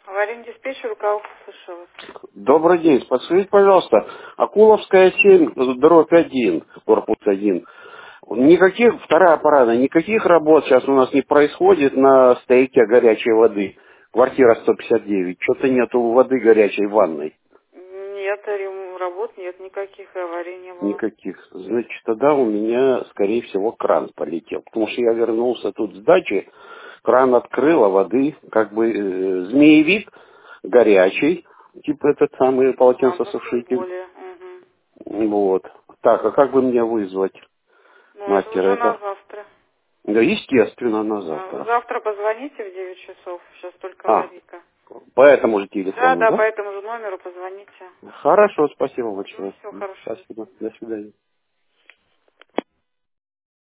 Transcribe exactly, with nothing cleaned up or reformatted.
Аварийный диспетчер, руководство, слушаю вас. Добрый день. Подскажите, пожалуйста, Акуловская семь, дробь один, корпус один. Никаких, вторая парада, никаких работ сейчас у нас не происходит на стояке горячей воды. Квартира сто пятьдесят девять. Что-то нету воды горячей в ванной. Нет, рем- работ нет, никаких, и аварий не было. Никаких. Значит, тогда у меня, скорее всего, кран полетел. Потому что я вернулся тут с дачи, кран открыл, а воды, как бы, э, змеевик горячий, типа этот самый А, ну тем полотенцесушитель. более. Угу. Вот. Так, а как бы мне вызвать Ну, это мастера? уже на Это, завтра. да, естественно, на А, завтра. Завтра позвоните в девять часов, сейчас только А, аварийка. по этому же Да, телефону, да, по да? этому же номеру позвоните. Хорошо, спасибо Ну, большое. всего М, хорошего. Спасибо. До свидания.